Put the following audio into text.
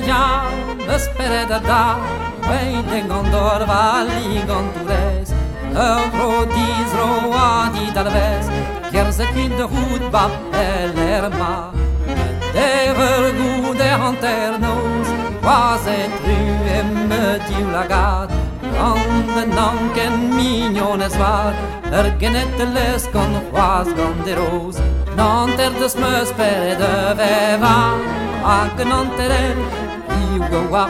Jean me spere de da Bem de gondor vali gondures Rodis roadi talvez Chiar se fin de hoed bab elerma De vergoed de hanternos Was et ru e me diu lagat An de nanken mignones var Genet les con was ganderos Nanter de me spere de veva A que nanter el Iu go